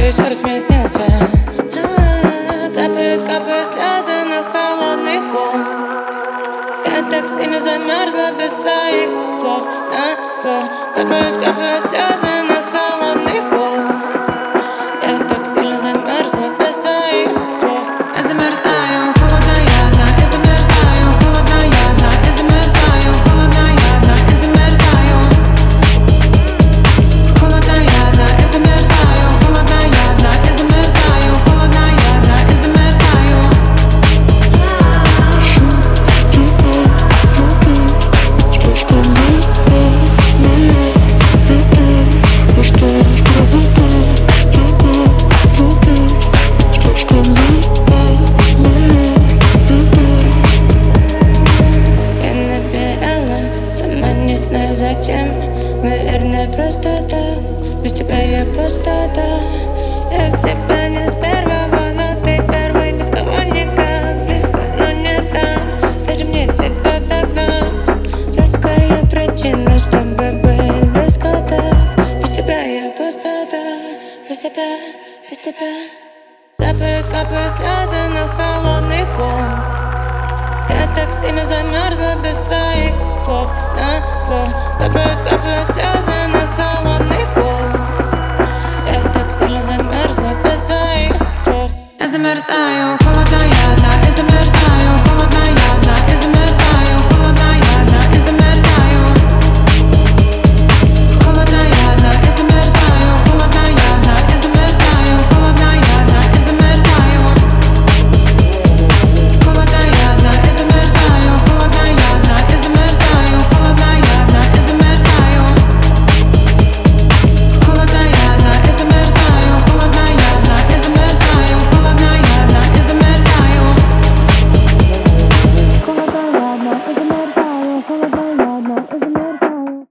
еще раз мне снился. Капают, капают слезы на холодный пол. Я так сильно замерзла без твоих слов на слов. Капают, капают слезы на холодный пол. Я так сильно замерзла без твоих слов. Я замерзаю, холодная одна. Я замерзаю, холодная одна. Я замерзаю, холодная одна. Я замерзаю, холодная одна. Я замерзаю, холодная одна. Я замерзаю, холодная одна. Я замерзаю. Я набирала, сама не знаю зачем. Наверное, просто так. Без тебя я пустота. Я в тебя не с первого, но ты первый. Без кого никак, близко, но не там. Даже мне тебя догнать. Веская причина, чтобы быть близко так. Без тебя я пустота. Без тебя, без тебя. Капают, капают слезы на холодный пол. Я так сильно замерзла без твоих слов на слов. Капают, капают слезы на холодный пол. Я так сильно замерзла без твоих слов. Я замерзаю, холодная одна. Я замерзаю, холодная